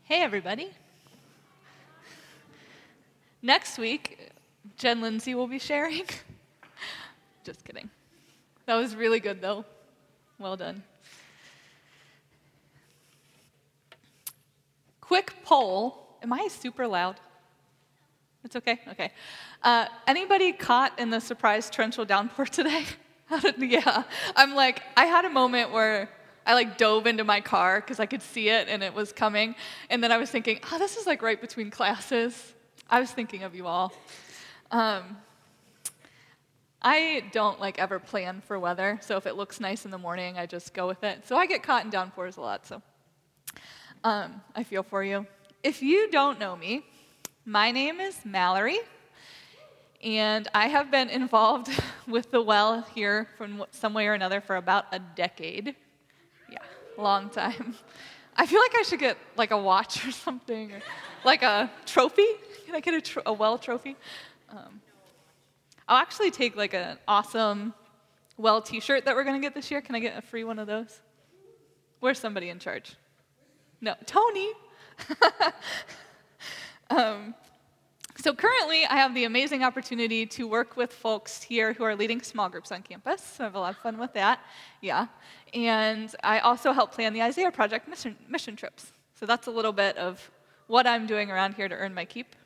Hey, everybody. Next week, Jen Lindsay will be sharing. Just kidding. That was really good, though. Well done. Quick poll. Am I super loud? It's okay? Okay. Anybody caught in the surprise torrential downpour today? Yeah. I had a moment where I dove into my car because I could see it and it was coming. And then I was thinking, this is right between classes. I was thinking of you all. I don't ever plan for weather. So if it looks nice in the morning, I just go with it. So I get caught in downpours a lot. So I feel for you. If you don't know me, my name is Mallory. And I have been involved with the well here from some way or another for about a decade. Yeah, long time. I feel like I should get a watch or something, or a trophy. Can I get a well trophy? I'll actually take an awesome well t-shirt that we're going to get this year. Can I get a free one of those? Where's somebody in charge? No, Tony. So currently, I have the amazing opportunity to work with folks here who are leading small groups on campus. So I have a lot of fun with that. Yeah. And I also help plan the Isaiah Project mission trips. So that's a little bit of what I'm doing around here to earn my keep.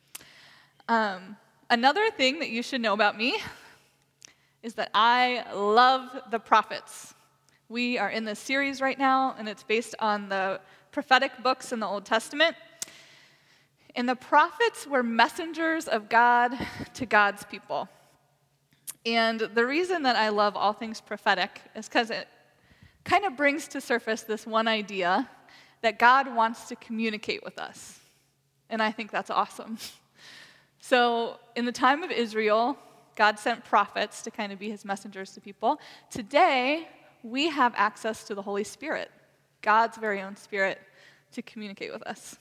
Another thing that you should know about me is that I love the prophets. We are in this series right now, and it's based on the prophetic books in the Old Testament. And the prophets were messengers of God to God's people. And the reason that I love all things prophetic is because it kind of brings to surface this one idea that God wants to communicate with us. And I think that's awesome. So in the time of Israel, God sent prophets to kind of be his messengers to people. Today, we have access to the Holy Spirit, God's very own Spirit, to communicate with us.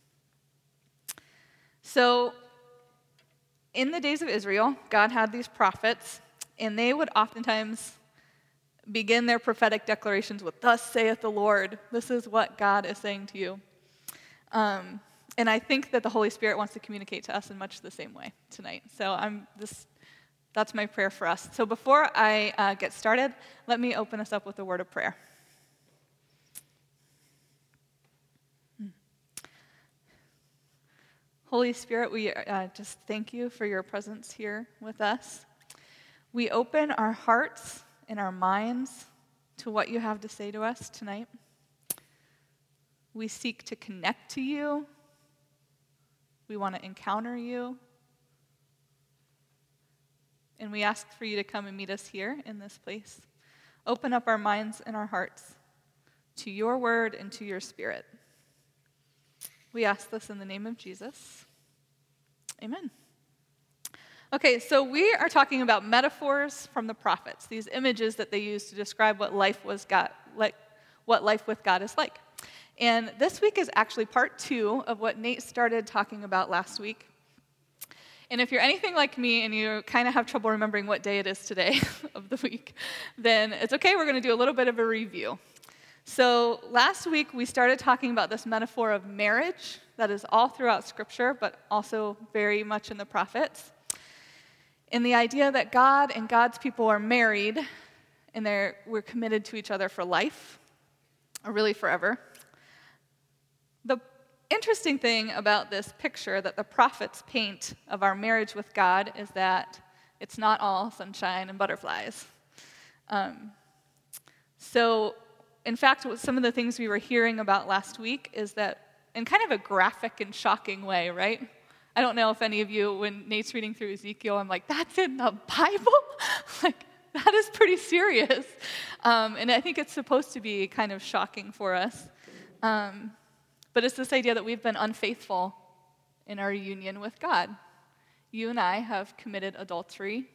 So, in the days of Israel, God had these prophets, and they would oftentimes begin their prophetic declarations with, "Thus saith the Lord." This is what God is saying to you. And I think that the Holy Spirit wants to communicate to us in much the same way tonight. So that's my prayer for us. So before I get started, let me open us up with a word of prayer. Holy Spirit, we just thank you for your presence here with us. We open our hearts and our minds to what you have to say to us tonight. We seek to connect to you. We want to encounter you. And we ask for you to come and meet us here in this place. Open up our minds and our hearts to your word and to your spirit. We ask this in the name of Jesus. Amen. Okay, so we are talking about metaphors from the prophets, these images that they use to describe what life with God is like. And this week is actually part 2 of what Nate started talking about last week. And if you're anything like me and you kind of have trouble remembering what day it is today of the week, then it's okay, we're going to do a little bit of a review. So last week, we started talking about this metaphor of marriage that is all throughout Scripture, but also very much in the prophets. And the idea that God and God's people are married, and we're committed to each other for life, or really forever. The interesting thing about this picture that the prophets paint of our marriage with God is that it's not all sunshine and butterflies. In fact, some of the things we were hearing about last week is that in kind of a graphic and shocking way, right? I don't know if any of you, when Nate's reading through Ezekiel, I'm like, that's in the Bible? That is pretty serious. And I think it's supposed to be kind of shocking for us. But it's this idea that we've been unfaithful in our union with God. You and I have committed adultery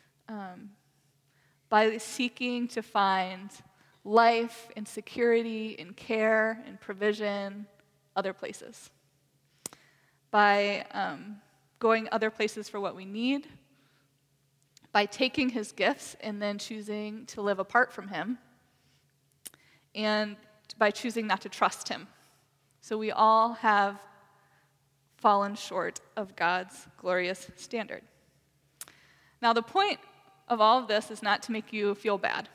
by seeking to find life and security and care and provision other places. By going other places for what we need, by taking his gifts and then choosing to live apart from him, and by choosing not to trust him. So we all have fallen short of God's glorious standard. Now, the point of all of this is not to make you feel bad.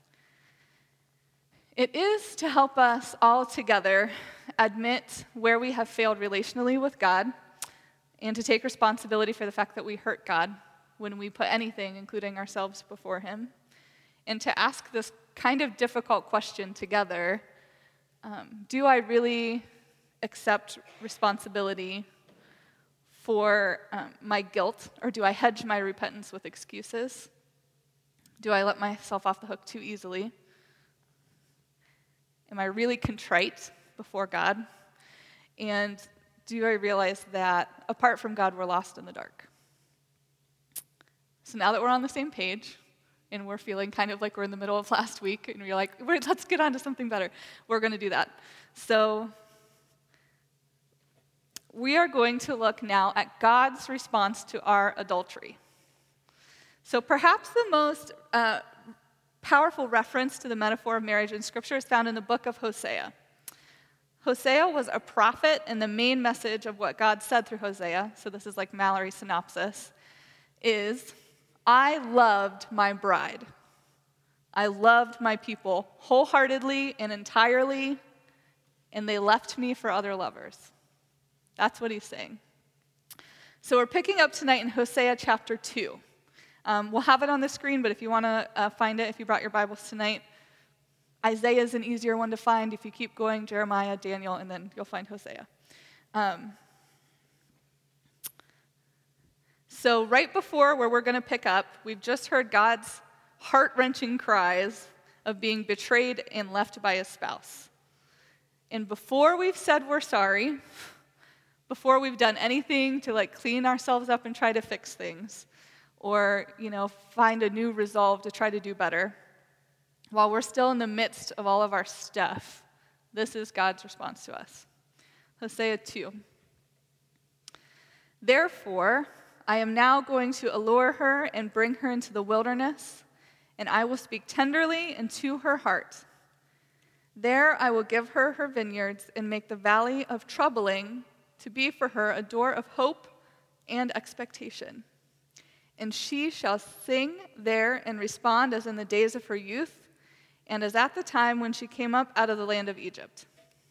It is to help us all together admit where we have failed relationally with God and to take responsibility for the fact that we hurt God when we put anything, including ourselves, before Him, and to ask this kind of difficult question together. Do I really accept responsibility for my guilt, or do I hedge my repentance with excuses? Do I let myself off the hook too easily? Am I really contrite before God? And do I realize that apart from God, we're lost in the dark? So now that we're on the same page, and we're feeling kind of like we're in the middle of last week, and we're like, let's get on to something better, we're going to do that. So we are going to look now at God's response to our adultery. So perhaps the most powerful reference to the metaphor of marriage in Scripture is found in the book of Hosea. Hosea was a prophet, and the main message of what God said through Hosea, so this is like Mallory's synopsis, is, I loved my bride. I loved my people wholeheartedly and entirely, and they left me for other lovers. That's what he's saying. So we're picking up tonight in Hosea chapter 2. We'll have it on the screen, but if you want to find it, if you brought your Bibles tonight, Isaiah is an easier one to find. If you keep going, Jeremiah, Daniel, and then you'll find Hosea. So right before where we're going to pick up, we've just heard God's heart-wrenching cries of being betrayed and left by his spouse. And before we've said we're sorry, before we've done anything to like clean ourselves up and try to fix things, or, find a new resolve to try to do better, while we're still in the midst of all of our stuff, this is God's response to us. Hosea 2. Therefore, I am now going to allure her and bring her into the wilderness, and I will speak tenderly into her heart. There I will give her her vineyards and make the valley of troubling to be for her a door of hope and expectation. And she shall sing there and respond as in the days of her youth, and as at the time when she came up out of the land of Egypt.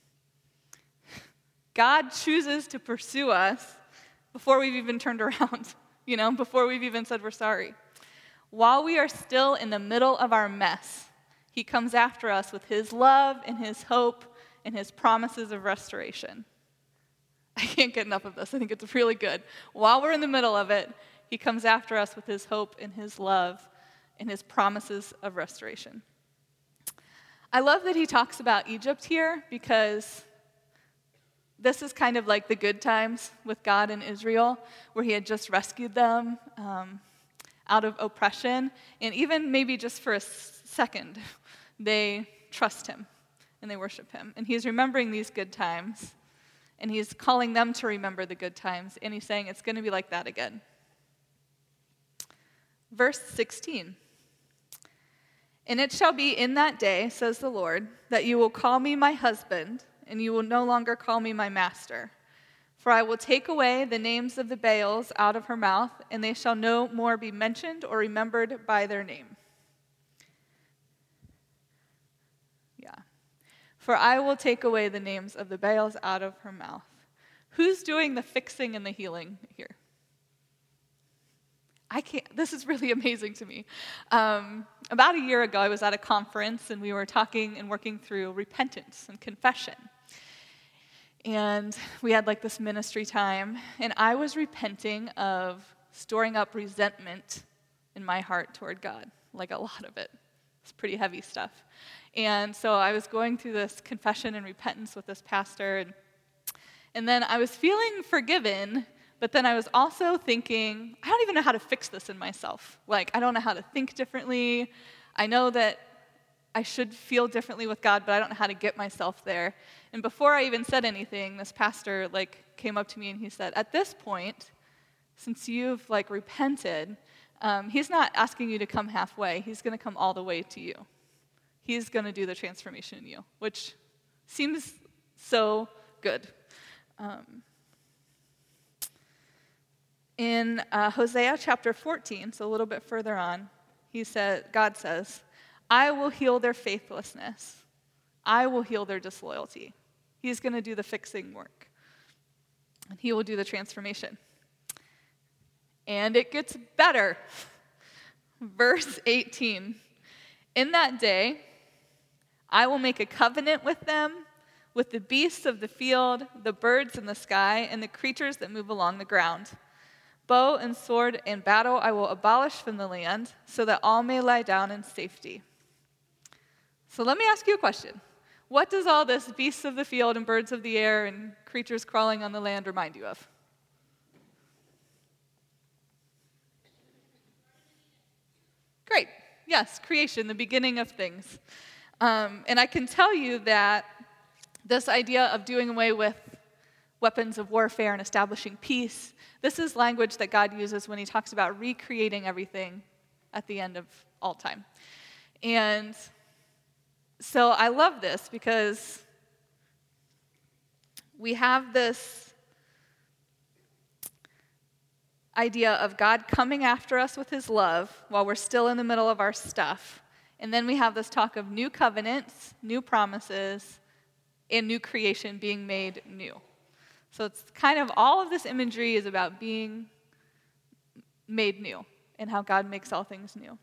God chooses to pursue us before we've even turned around, before we've even said we're sorry. While we are still in the middle of our mess, he comes after us with his love and his hope and his promises of restoration. I can't get enough of this. I think it's really good. While we're in the middle of it, he comes after us with his hope and his love and his promises of restoration. I love that he talks about Egypt here because this is kind of like the good times with God and Israel, where he had just rescued them out of oppression. And even maybe just for a second, they trust him and they worship him. And he's remembering these good times, and he's calling them to remember the good times. And he's saying it's going to be like that again. Verse 16. And it shall be in that day, says the Lord, that you will call me my husband, and you will no longer call me my master. For I will take away the names of the Baals out of her mouth, and they shall no more be mentioned or remembered by their name. Yeah. For I will take away the names of the Baals out of her mouth. Who's doing the fixing and the healing here? This is really amazing to me. About a year ago, I was at a conference, and we were talking and working through repentance and confession. And we had like this ministry time, and I was repenting of storing up resentment in my heart toward God, like a lot of it. It's pretty heavy stuff. And so I was going through this confession and repentance with this pastor, and then I was feeling forgiven. But then I was also thinking, I don't even know how to fix this in myself. Like, I don't know how to think differently. I know that I should feel differently with God, but I don't know how to get myself there. And before I even said anything, this pastor, came up to me and he said, at this point, since you've, repented, he's not asking you to come halfway. He's going to come all the way to you. He's going to do the transformation in you, which seems so good. In Hosea chapter 14, so a little bit further on, God says, I will heal their faithlessness. I will heal their disloyalty. He's going to do the fixing work. And he will do the transformation. And it gets better. Verse 18. In that day, I will make a covenant with them, with the beasts of the field, the birds in the sky, and the creatures that move along the ground. Bow and sword and battle I will abolish from the land, so that all may lie down in safety. So let me ask you a question. What does all this beasts of the field and birds of the air and creatures crawling on the land remind you of? Great. Yes, creation, the beginning of things. And I can tell you that this idea of doing away with weapons of warfare and establishing peace, this is language that God uses when he talks about recreating everything at the end of all time. And so I love this because we have this idea of God coming after us with his love while we're still in the middle of our stuff. And then we have this talk of new covenants, new promises, and new creation being made new. So it's kind of all of this imagery is about being made new and how God makes all things new.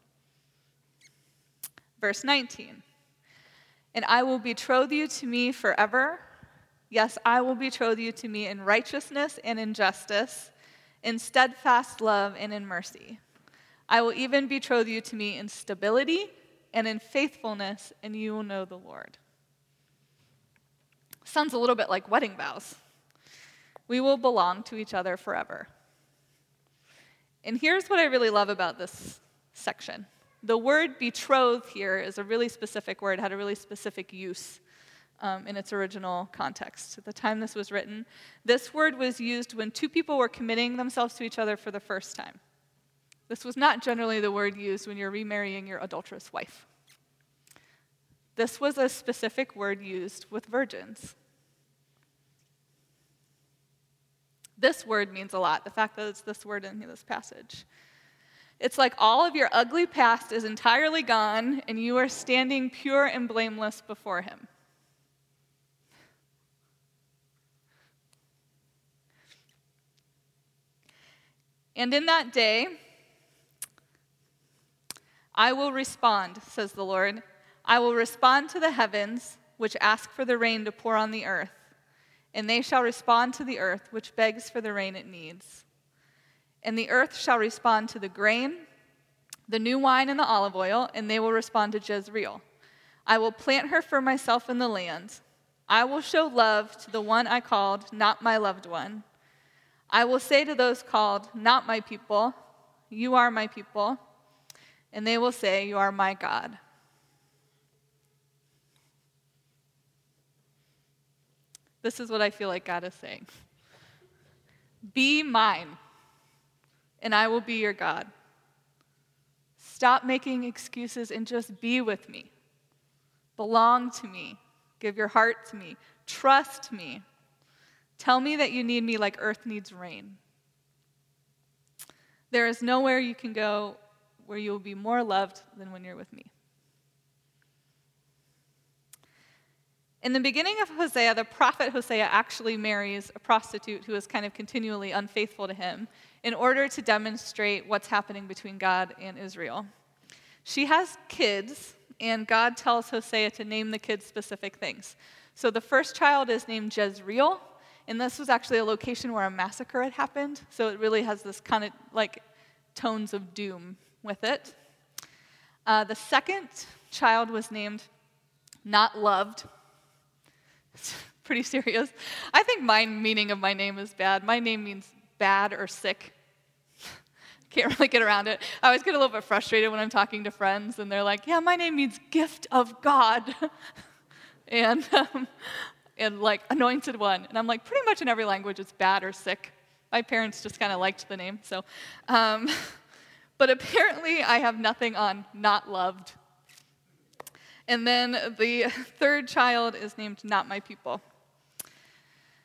Verse 19. And I will betroth you to me forever. Yes, I will betroth you to me in righteousness and in justice, in steadfast love and in mercy. I will even betroth you to me in stability and in faithfulness, and you will know the Lord. Sounds a little bit like wedding vows. We will belong to each other forever. And here's what I really love about this section. The word betroth here is a really specific word, had a really specific use in its original context. At the time this was written, this word was used when two people were committing themselves to each other for the first time. This was not generally the word used when you're remarrying your adulterous wife. This was a specific word used with virgins. This word means a lot, the fact that it's this word in this passage. It's like all of your ugly past is entirely gone, and you are standing pure and blameless before him. And in that day, I will respond, says the Lord. I will respond to the heavens, which ask for the rain to pour on the earth, and they shall respond to the earth, which begs for the rain it needs. And the earth shall respond to the grain, the new wine, and the olive oil, and they will respond to Jezreel. I will plant her for myself in the land. I will show love to the one I called, not my loved one. I will say to those called, not my people, you are my people. And they will say, you are my God. This is what I feel like God is saying. Be mine, and I will be your God. Stop making excuses and just be with me. Belong to me. Give your heart to me. Trust me. Tell me that you need me like earth needs rain. There is nowhere you can go where you will be more loved than when you're with me. In the beginning of Hosea, the prophet Hosea actually marries a prostitute who is kind of continually unfaithful to him in order to demonstrate what's happening between God and Israel. She has kids, and God tells Hosea to name the kids specific things. So the first child is named Jezreel, and this was actually a location where a massacre had happened, so it really has this kind of like tones of doom with it. The second child was named Not Loved. It's pretty serious. I think my meaning of my name is bad. My name means bad or sick. Can't really get around it. I always get a little bit frustrated when I'm talking to friends, and they're like, yeah, my name means gift of God. and like anointed one. And I'm like, pretty much in every language it's bad or sick. My parents just kind of liked the name. So, but apparently I have nothing on not loved. And then the third child is named Not My People.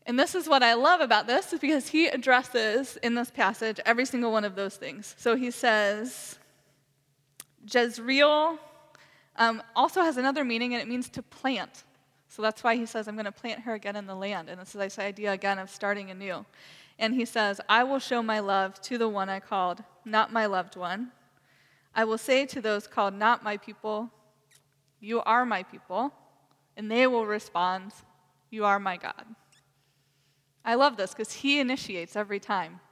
And this is what I love about this, is because he addresses in this passage every single one of those things. So he says, Jezreel also has another meaning, and it means to plant. So that's why he says, I'm going to plant her again in the land. And this is this idea again of starting anew. And he says, I will show my love to the one I called, not my loved one. I will say to those called not my people, you are my people. And they will respond, you are my God. I love this because he initiates every time,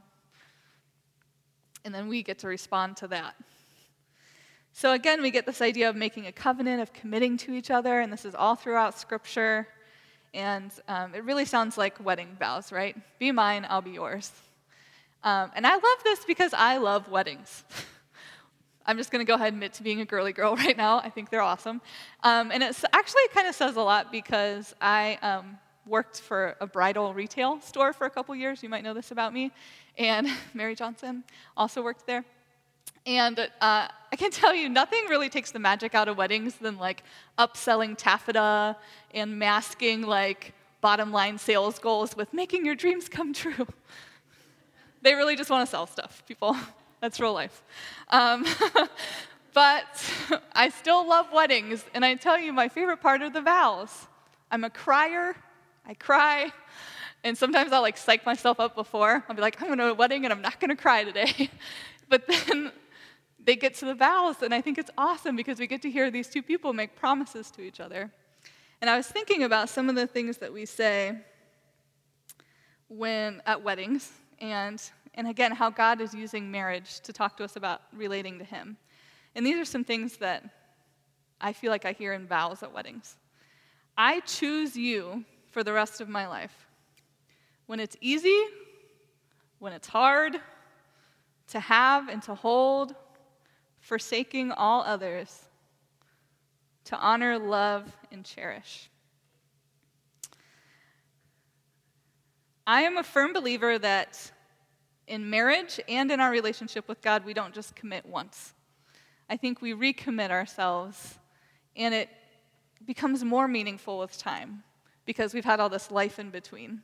And then we get to respond to that. So again, we get this idea of making a covenant, of committing to each other, and this is all throughout Scripture. And it really sounds like wedding vows, right? Be mine, I'll be yours. And I love this because I love weddings. I'm just going to go ahead and admit to being a girly girl right now. I think they're awesome. And it actually kind of says a lot because I worked for a bridal retail store for a couple years. You might know this about me. And Mary Johnson also worked there. And I can tell you, nothing really takes the magic out of weddings than upselling taffeta and masking bottom line sales goals with making your dreams come true. They really just want to sell stuff, people. That's real life. But I still love weddings, and I tell you, my favorite part are the vows. I'm a crier. I cry, and sometimes I'll psych myself up before. I'll be like, I'm going to a wedding, and I'm not going to cry today. But then they get to the vows, and I think it's awesome because we get to hear these two people make promises to each other. And I was thinking about some of the things that we say at weddings, and again, how God is using marriage to talk to us about relating to him. And these are some things that I feel like I hear in vows at weddings. I choose you for the rest of my life. When it's easy, when it's hard, to have and to hold, forsaking all others, to honor, love, and cherish. I am a firm believer that in marriage and in our relationship with God, we don't just commit once. I think we recommit ourselves, and it becomes more meaningful with time because we've had all this life in between.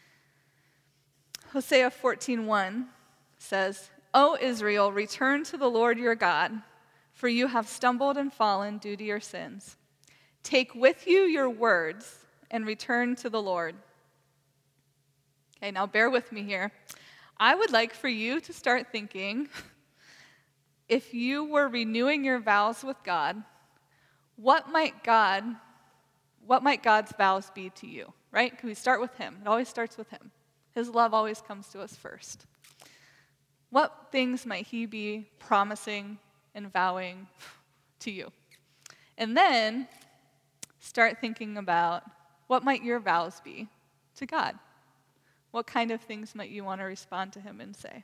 Hosea 14:1 says, O Israel, return to the Lord your God, for you have stumbled and fallen due to your sins. Take with you your words and return to the Lord. Okay, now bear with me here. I would like for you to start thinking, if you were renewing your vows with God, what might God's vows be to you, right? Because we start with him. It always starts with him. His love always comes to us first. What things might he be promising and vowing to you? And then start thinking about what might your vows be to God? What kind of things might you want to respond to him and say?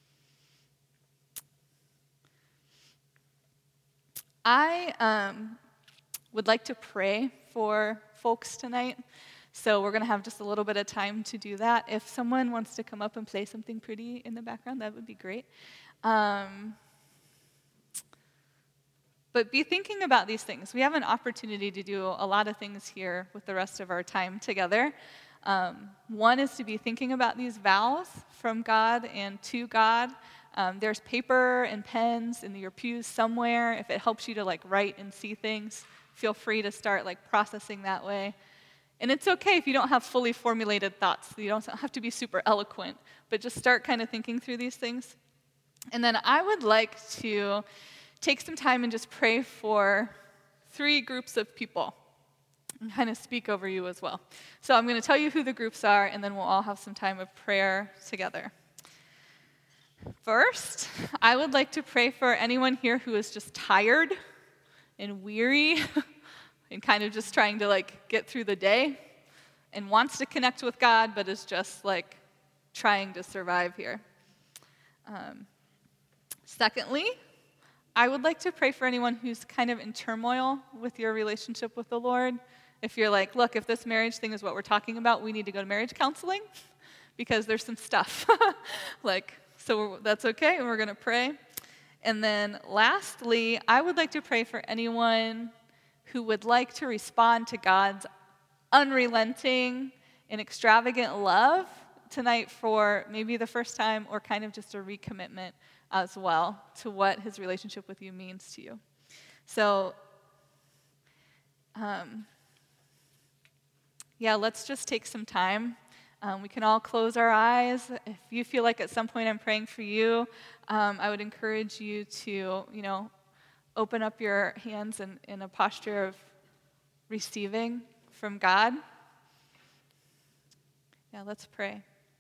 I would like to pray for folks tonight. So we're going to have just a little bit of time to do that. If someone wants to come up and play something pretty in the background, that would be great. But be thinking about these things. We have an opportunity to do a lot of things here with the rest of our time together. One is to be thinking about these vows from God and to God. There's paper and pens in your pews somewhere. If it helps you to write and see things, feel free to start processing that way. And it's okay if you don't have fully formulated thoughts. You don't have to be super eloquent, but just start kind of thinking through these things. And then I would like to take some time and just pray for 3 groups of people and kind of speak over you as well. So I'm going to tell you who the groups are, and then we'll all have some time of prayer together. First, I would like to pray for anyone here who is just tired and weary and kind of just trying to get through the day and wants to connect with God, but is just trying to survive here. Secondly, I would like to pray for anyone who's kind of in turmoil with your relationship with the Lord. If you're look, if this marriage thing is what we're talking about, we need to go to marriage counseling because there's some stuff. So that's okay, and we're going to pray. And then lastly, I would like to pray for anyone who would like to respond to God's unrelenting an extravagant love tonight for maybe the first time or kind of just a recommitment as well to what his relationship with you means to you. So, let's just take some time. We can all close our eyes. If you feel like at some point I'm praying for you, I would encourage you to, open up your hands in a posture of receiving from God. Yeah, let's pray.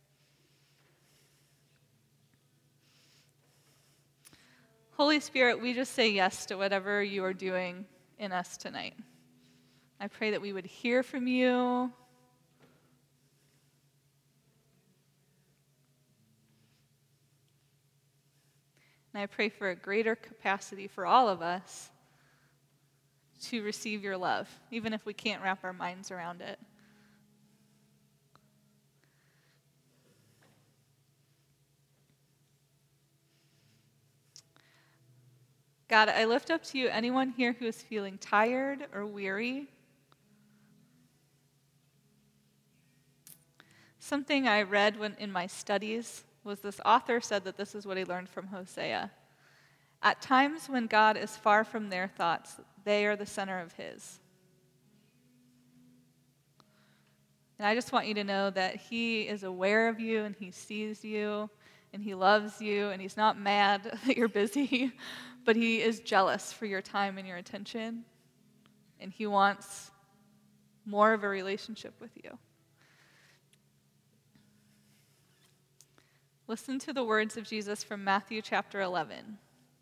Holy Spirit, we just say yes to whatever you are doing in us tonight. I pray that we would hear from you. And I pray for a greater capacity for all of us to receive your love, even if we can't wrap our minds around it. God, I lift up to you anyone here who is feeling tired or weary. Something I read in my studies was this author said that this is what he learned from Hosea. At times when God is far from their thoughts, they are the center of his. And I just want you to know that he is aware of you and he sees you and he loves you and he's not mad that you're busy, but he is jealous for your time and your attention. And he wants more of a relationship with you. Listen to the words of Jesus from Matthew chapter 11.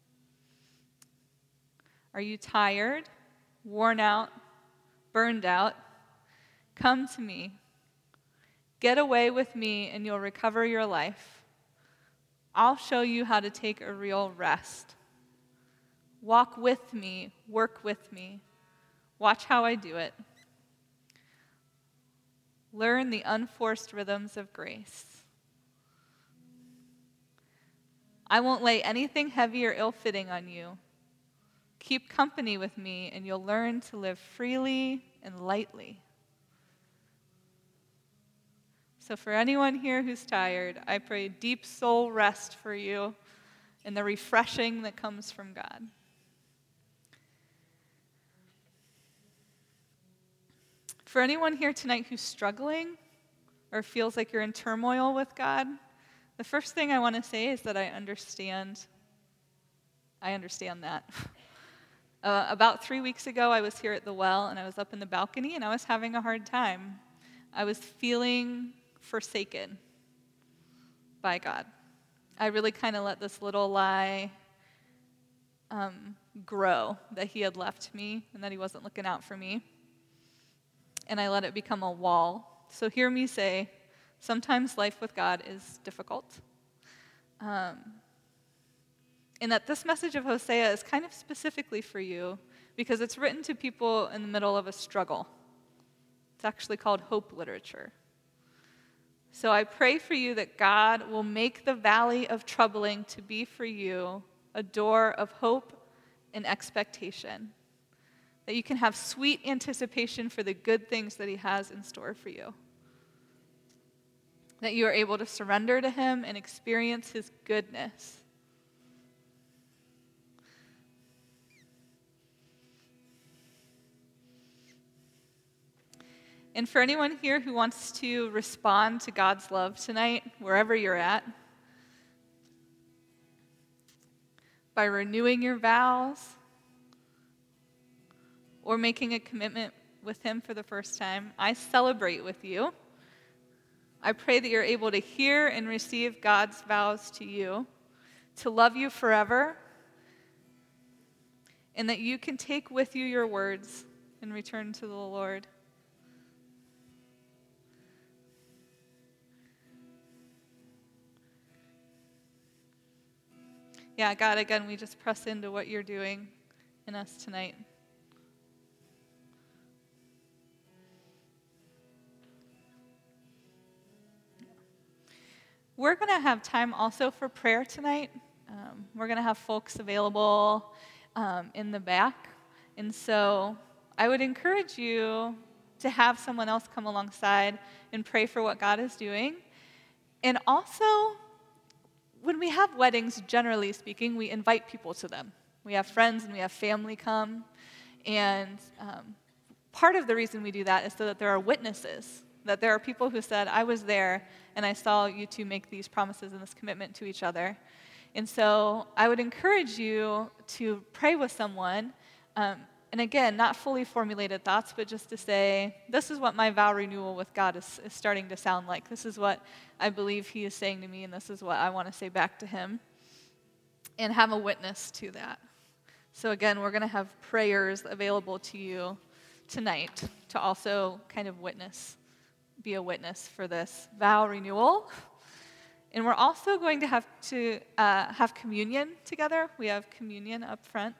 Are you tired, worn out, burned out? Come to me. Get away with me and you'll recover your life. I'll show you how to take a real rest. Walk with me, work with me. Watch how I do it. Learn the unforced rhythms of grace. I won't lay anything heavy or ill-fitting on you. Keep company with me, and you'll learn to live freely and lightly. So for anyone here who's tired, I pray deep soul rest for you and the refreshing that comes from God. For anyone here tonight who's struggling or feels like you're in turmoil with God, the first thing I want to say is that I understand that. About 3 weeks ago, I was here at the well, and I was up in the balcony, and I was having a hard time. I was feeling forsaken by God. I really kind of let this little lie grow that he had left me and that he wasn't looking out for me. And I let it become a wall. So hear me say, sometimes life with God is difficult. And that this message of Hosea is kind of specifically for you because it's written to people in the middle of a struggle. It's actually called hope literature. So I pray for you that God will make the valley of troubling to be for you a door of hope and expectation. That you can have sweet anticipation for the good things that he has in store for you. That you are able to surrender to him and experience his goodness. And for anyone here who wants to respond to God's love tonight, wherever you're at, by renewing your vows or making a commitment with him for the first time, I celebrate with you. I pray that you're able to hear and receive God's vows to you, to love you forever, and that you can take with you your words and return to the Lord. Yeah, God, again, we just press into what you're doing in us tonight. We're going to have time also for prayer tonight. We're going to have folks available in the back. And so I would encourage you to have someone else come alongside and pray for what God is doing. And also, when we have weddings, generally speaking, we invite people to them. We have friends and we have family come. And part of the reason we do that is so that there are witnesses, that there are people who said, I was there and I saw you two make these promises and this commitment to each other. And so I would encourage you to pray with someone, and again, not fully formulated thoughts, but just to say, this is what my vow renewal with God is starting to sound like. This is what I believe he is saying to me, and this is what I want to say back to him, and have a witness to that. So again, we're going to have prayers available to you tonight to also kind of be a witness for this vow renewal. And we're also going to have communion together. We have communion up front.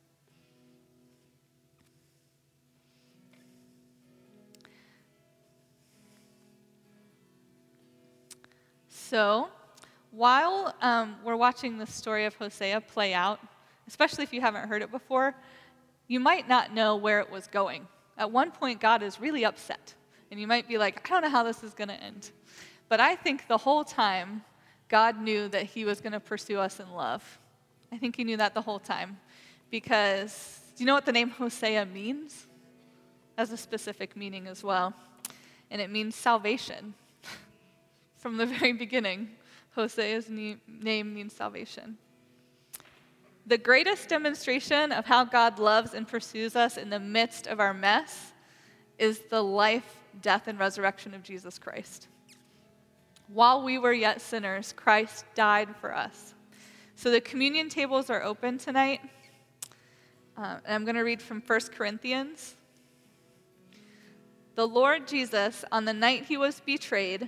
So while we're watching the story of Hosea play out, especially if you haven't heard it before, you might not know where it was going. At one point, God is really upset. And you might be like, I don't know how this is going to end. But I think the whole time, God knew that he was going to pursue us in love. I think he knew that the whole time. Because, do you know what the name Hosea means? It has a specific meaning as well. And it means salvation. From the very beginning, Hosea's name means salvation. The greatest demonstration of how God loves and pursues us in the midst of our mess is the life, death, and resurrection of Jesus Christ. While we were yet sinners, Christ died for us. So the communion tables are open tonight. And I'm going to read from 1 Corinthians. The Lord Jesus, on the night he was betrayed,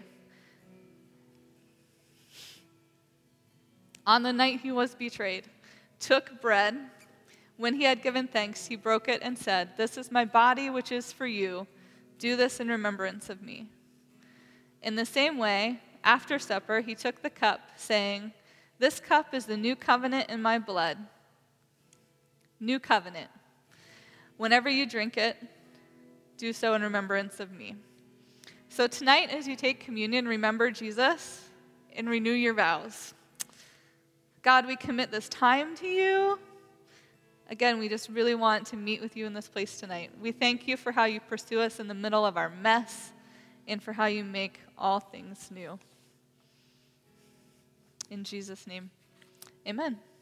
took bread. When he had given thanks, he broke it and said, "This is my body, which is for you. Do this in remembrance of me." In the same way, after supper, he took the cup, saying, "This cup is the new covenant in my blood." New covenant. Whenever you drink it, do so in remembrance of me. So tonight, as you take communion, remember Jesus and renew your vows. God, we commit this time to you. Again, we just really want to meet with you in this place tonight. We thank you for how you pursue us in the middle of our mess and for how you make all things new. In Jesus' name, amen.